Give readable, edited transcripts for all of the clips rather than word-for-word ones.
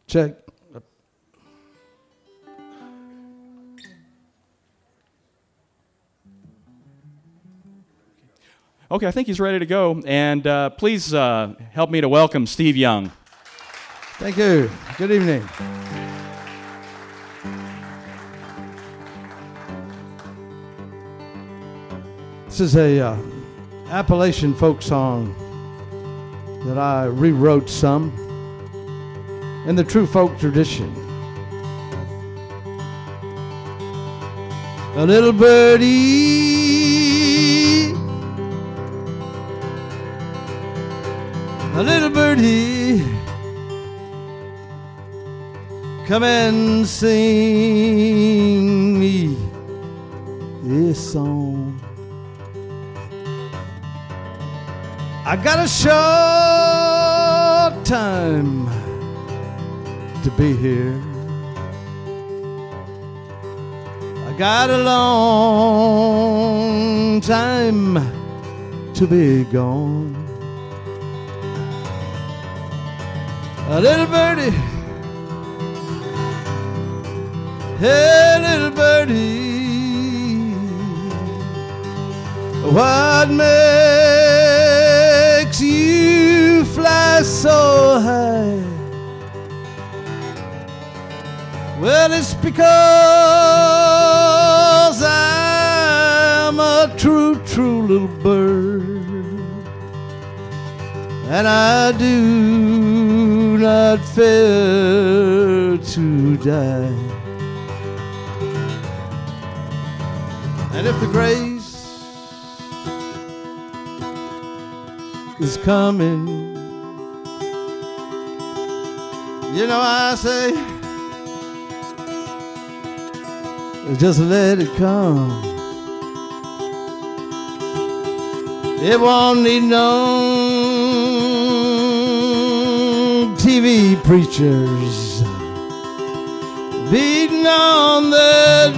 Check. Okay, I think he's ready to go. And please help me to welcome Steve Young. Thank you. Good evening. This is a Appalachian folk song that I rewrote some in the true folk tradition. A little birdie, a little birdie, come and sing me this song. I got a short time to be here. I got a long time to be gone. A little birdie, hey little birdie, what makes you fly so high? Well, it's because I'm a true, true little bird, and I do not fear to die. And if the grace is coming, you know I say, just let it come. It won't need no TV preachers beating on the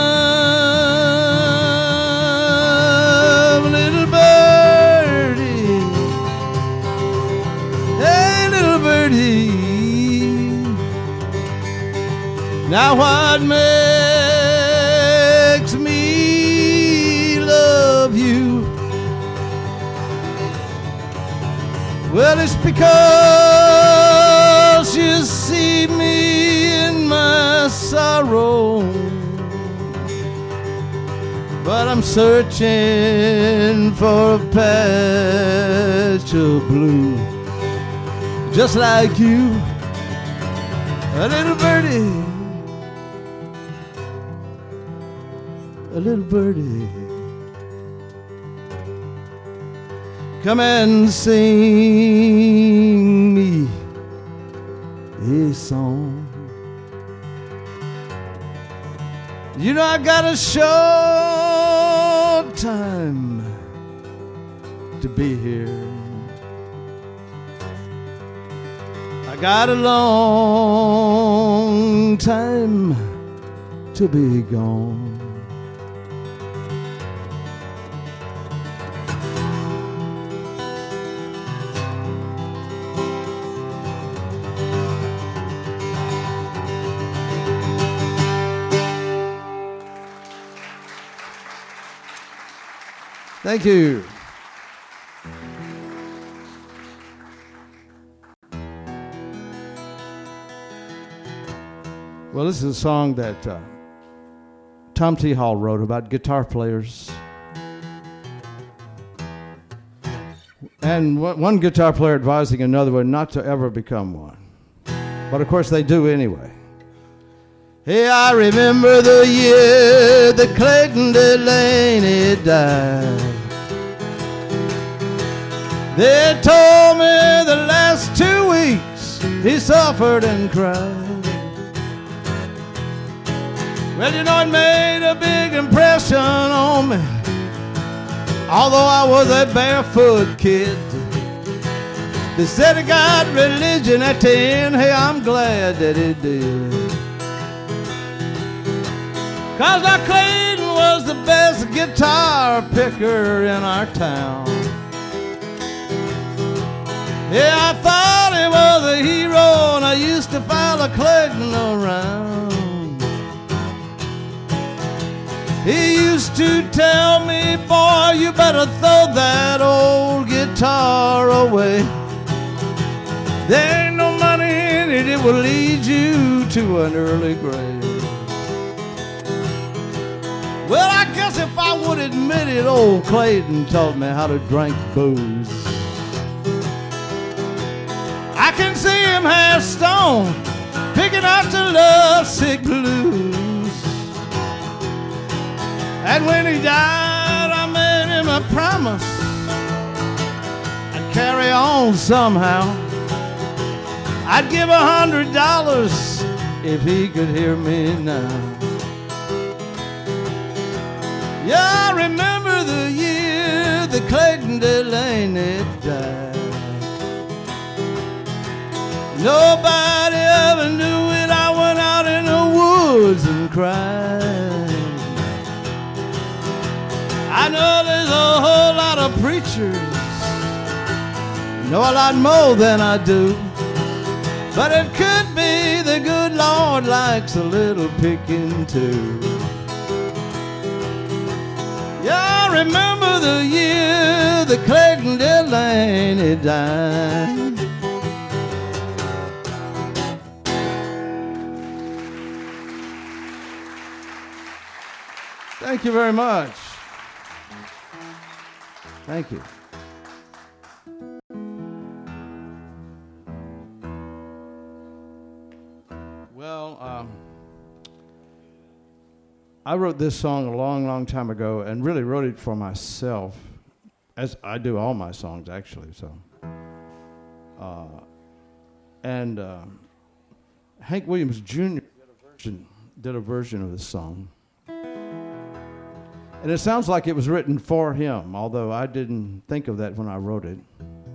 drum. Little birdie, hey little birdie, now what makes me love you? Well, it's because you see me in my sorrow, but I'm searching for a patch of blue, just like you, a little birdie, a little birdie. Come and sing me a song. You know I got a short time to be here. I got a long time to be gone. Thank you. Well, this is a song that Tom T. Hall wrote about guitar players. And one guitar player advising another one not to ever become one. But of course they do anyway. Hey, I remember the year that Clayton Delaney died. They told me the last 2 weeks he suffered and cried. Well, you know, it made a big impression on me, although I was a barefoot kid. They said it got religion at the end. Hey, I'm glad that it did. 'Cause our Clayton was the best guitar picker in our town. Yeah, I thought he was a hero, and I used to a fella Clayton around. He used to tell me, boy, you better throw that old guitar away. There ain't no money in it, it will lead you to an early grave. Well, I guess if I would admit it, old Clayton taught me how to drink booze. I can see him half stoned, picking out the lovesick blues. And when he died, I made him a promise I'd carry on somehow. I'd give $100 if he could hear me now. Yeah, I remember the year that Clayton Delaney died. Nobody ever knew it. I went out in the woods and cried. I know there's a whole lot of preachers know a lot more than I do, but it could be the good Lord likes a little picking too. Yeah, I remember the year that Clayton Delaney died. Thank you very much. Thank you. Well, I wrote this song a long, long time ago and really wrote it for myself, as I do all my songs, actually. So, Hank Williams Jr. did a version of this song. And it sounds like it was written for him, although I didn't think of that when I wrote it.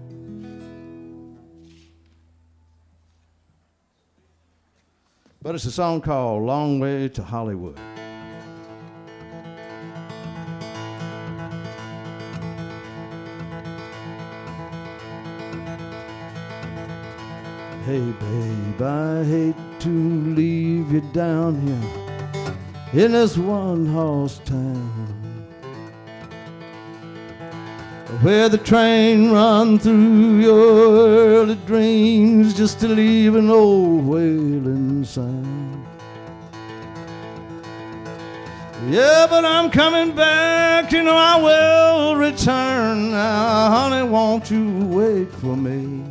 But it's a song called Long Way to Hollywood. Hey, babe, I hate to leave you down here in this one-horse town, where the train run through your early dreams just to leave an old wailing sound. Yeah, but I'm coming back, you know I will return. Now, honey, won't you wait for me?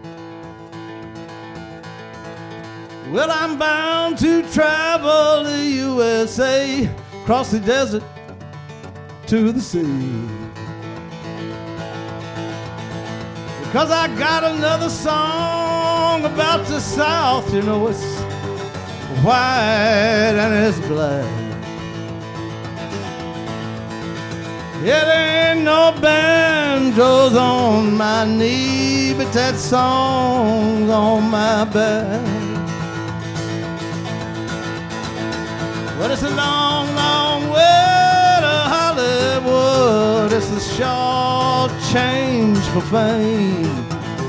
Well, I'm bound to travel the USA, cross the desert to the sea. Because I got another song about the South, you know, it's white and it's black. It ain't no banjos on my knee, but that song's on my back. But it's a long, long way to Hollywood. It's a short change for fame.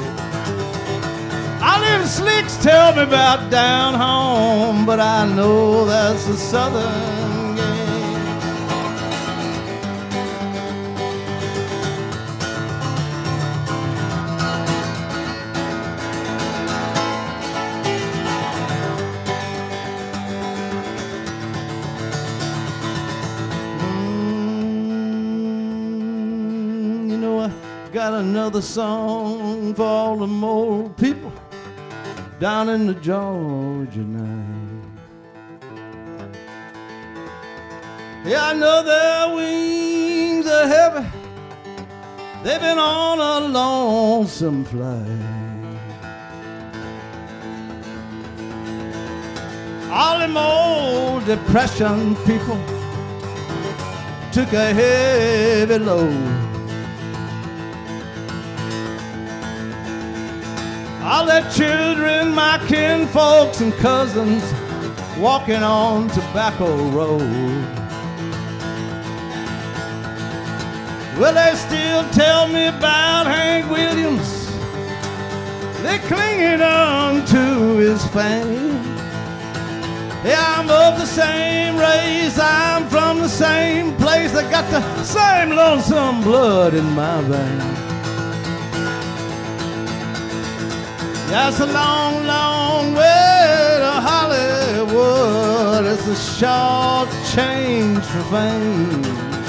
All them slicks tell me about down home, but I know that's a southern game. Got another song for all them old people down in the Georgia night. Yeah, I know their wings are heavy. They've been on a lonesome flight. All them old depression people took a heavy load. All their children, my kinfolks and cousins, walking on Tobacco Road. Well, they still tell me about Hank Williams. They're clinging on to his his fame. Yeah, I'm of the same race, I'm from the same place. I got the same lonesome blood in my veins. Yeah, it's a long, long way to Hollywood. It's a short change for fame.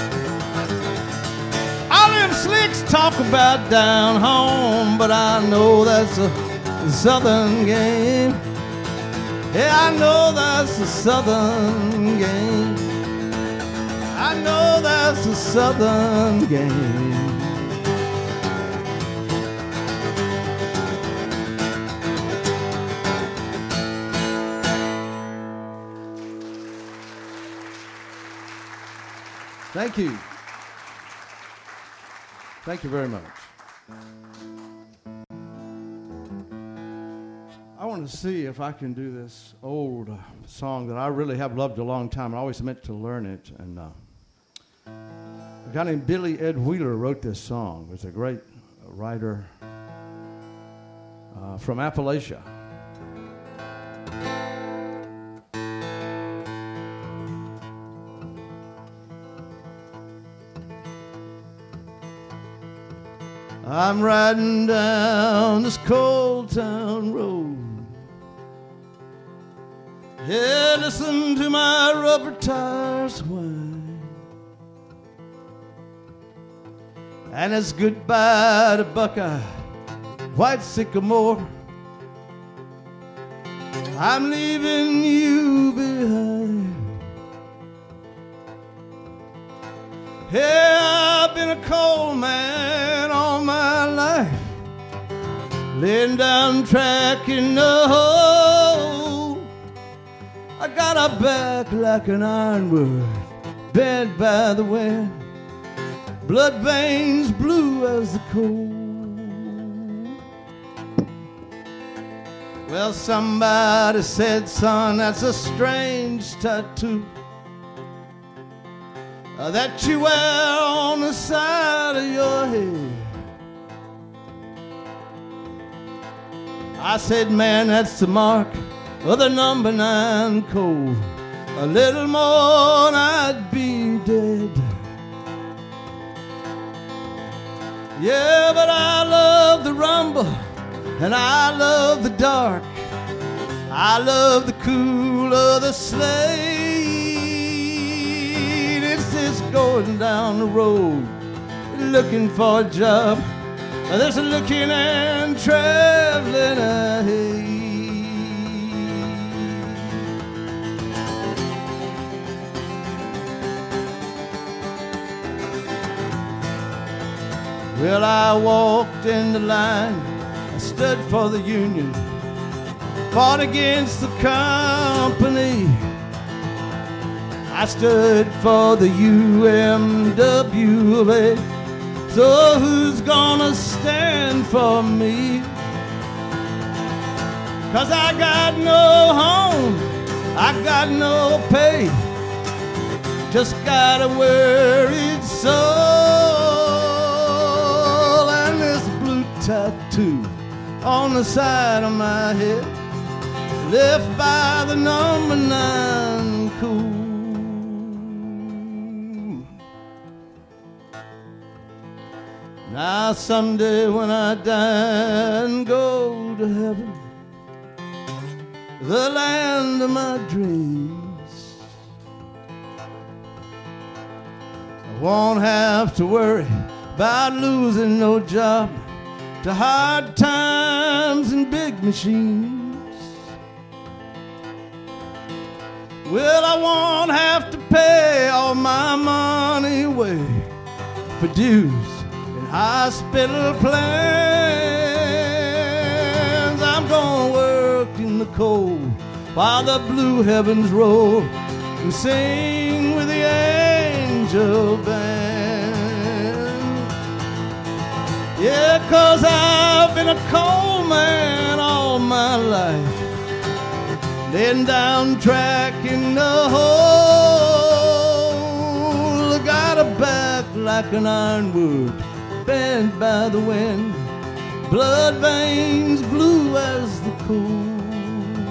All them slicks talk about down home, but I know that's a southern game. Yeah, I know that's a southern game. I know that's a southern game. Thank you. Thank you very much. I want to see if I can do this old song that I really have loved a long time. I always meant to learn it. And a guy named Billy Ed Wheeler wrote this song. He's a great writer from Appalachia. I'm riding down this cold town road. Yeah, listen to my rubber tires whine. And it's goodbye to Buckeye, White Sycamore. I'm leaving you behind. Yeah, I've been a coal man all my life, laying down track in the hole. I got a back like an ironwood, bent by the wind, blood veins blue as the coal. Well, somebody said, son, that's a strange tattoo that you wear on the side of your head. I said, man, that's the mark of the number 9 code. A little more and I'd be dead. Yeah, but I love the rumble and I love the dark. I love the cool of the slate. It's just going down the road looking for a job. There's a looking and traveling ahead. Well, I walked in the line, I stood for the union, fought against the company. I stood for the UMWA. So who's gonna stand for me? 'Cause I got no home, I got no pay, just got a worried soul. And this blue tattoo on the side of my head, left by the number 9 cool. Now someday when I die and go to heaven, the land of my dreams, I won't have to worry about losing no job to hard times and big machines. Well, I won't have to pay all my money away for dues, hospital plans. I'm gonna work in the cold while the blue heavens roll and sing with the angel band. Yeah, 'cause I've been a coal man all my life, laying down track in the hole. I got a back like an ironwood, bent by the wind, blood veins blue as the coal.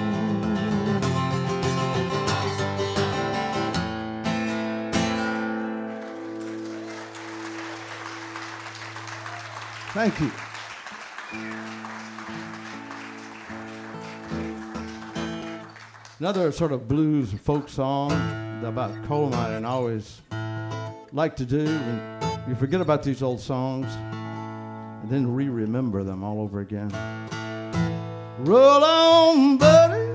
Thank you. Another sort of blues folk song about coal mining I always like to do. And you forget about these old songs and then remember them all over again. Roll on, buddy,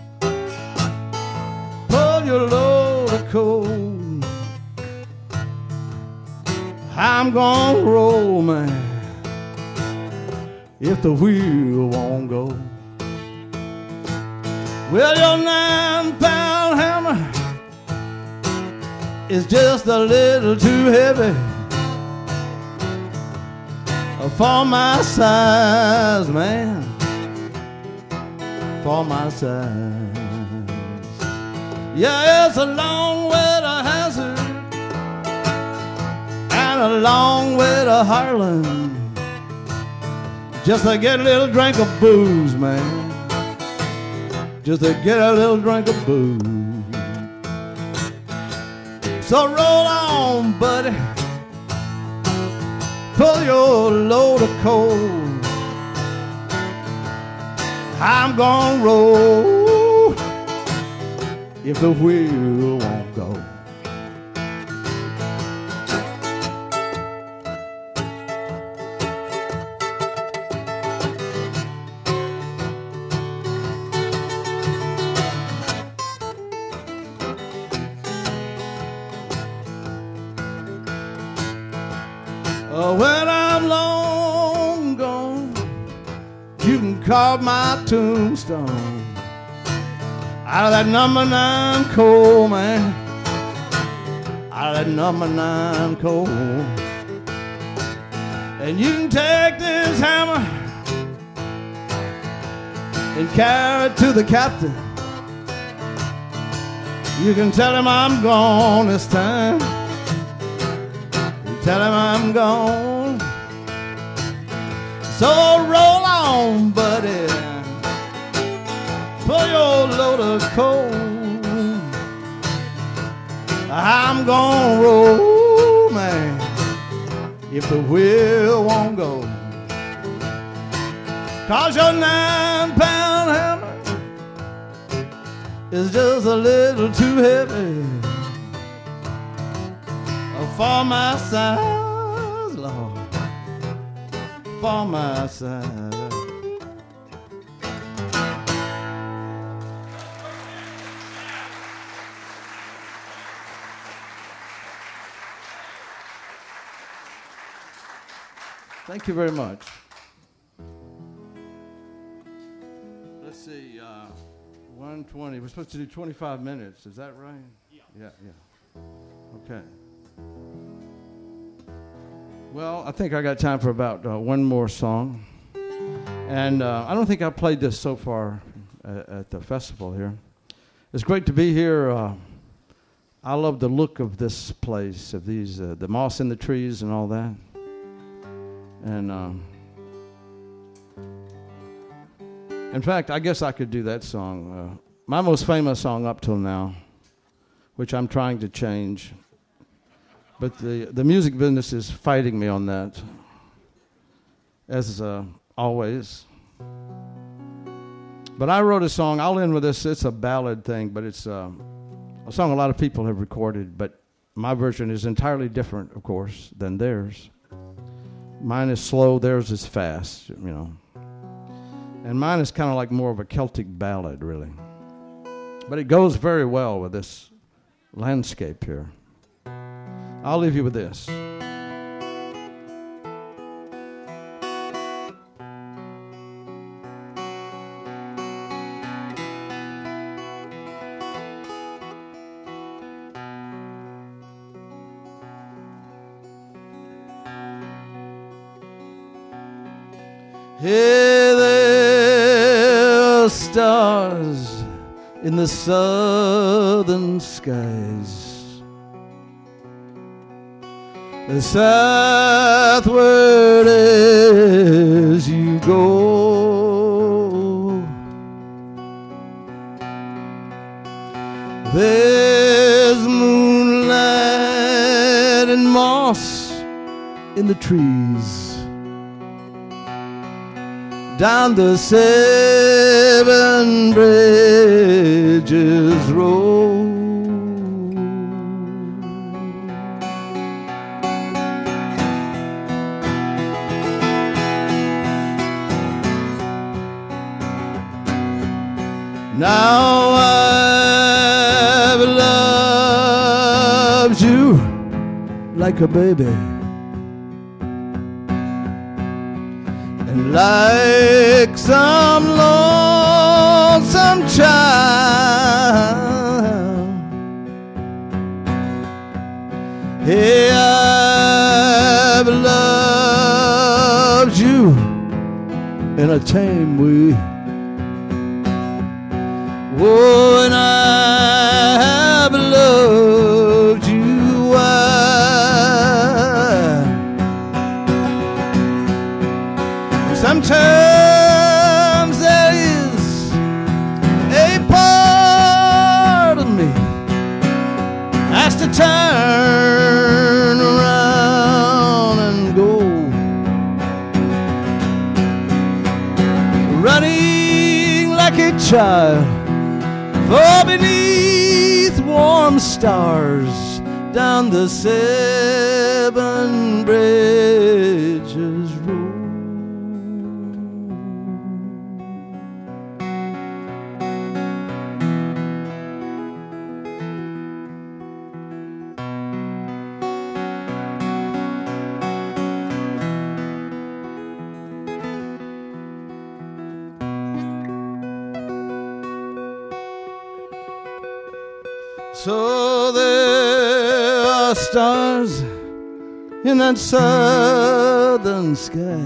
pull your load of coal. I'm gonna roll, man, if the wheel won't go. Well, your 9-pound hammer is just a little too heavy for my size, man, for my size. Yeah, it's a long way to Hazard and a long way to Harlan just to get a little drink of booze, man. Just to get a little drink of booze. So roll on, buddy, pull your load of coal. I'm gonna roll if the wheel won't go. When I'm long gone, you can carve my tombstone out of that number 9 coal, man, out of that number 9 coal. And you can take this hammer and carry it to the captain. You can tell him I'm gone this time. Tell him I'm gone. So roll on, buddy, pull your load of coal. I'm gonna roll, man, if the wheel won't go. 'Cause your 9-pound hammer is just a little too heavy for my size, Lord, for my size. Thank you very much. Let's see, 120. We're supposed to do 25 minutes. Is that right? Yeah. Okay. Well, I think I got time for about one more song. And I don't think I've played this so far at the festival here. It's great to be here. I love the look of this place, of these, the moss in the trees and all that. And in fact, I guess I could do that song. My most famous song up till now, which I'm trying to change. But the music business is fighting me on that, as always. But I wrote a song. I'll end with this. It's a ballad thing, but it's a song a lot of people have recorded. But my version is entirely different, of course, than theirs. Mine is slow. Theirs is fast, you know. And mine is kind of like more of a Celtic ballad, really. But it goes very well with this landscape here. I'll leave you with this. Hey there, stars in the southern skies. Southward as you go, there's moonlight and moss in the trees. down the Seven Bridges Road. Now I've loved you like a baby, and like some lonesome child. Hey, I've loved you in a tame way. Oh, and I have loved you wide. Sometimes there is a part of me has to turn around and go, running like a child for beneath warm stars down the Seven Bridges Road. So there are stars in that southern sky,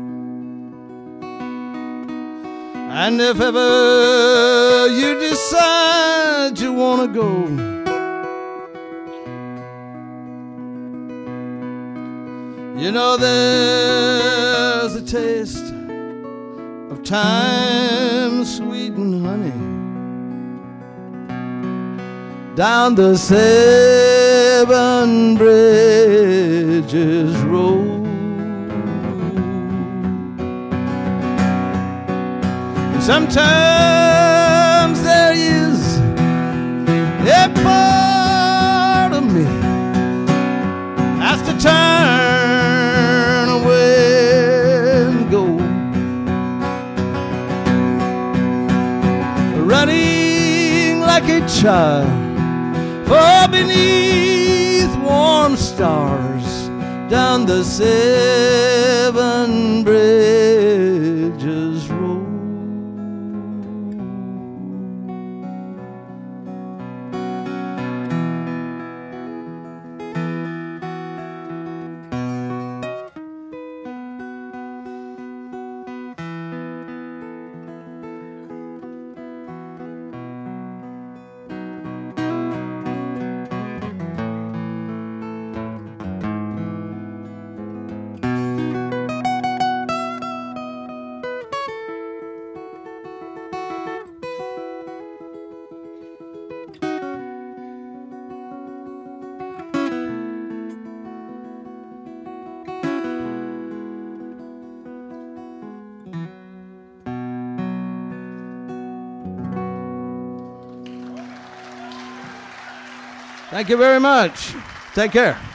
and if ever you decide you want to go, you know there's a taste of time, sweet and honey, down the Seven Bridges Road. And sometimes there is a part of me has to turn away and go, running like a child for beneath warm stars down the Seven Bridges Road. Thank you very much. Take care.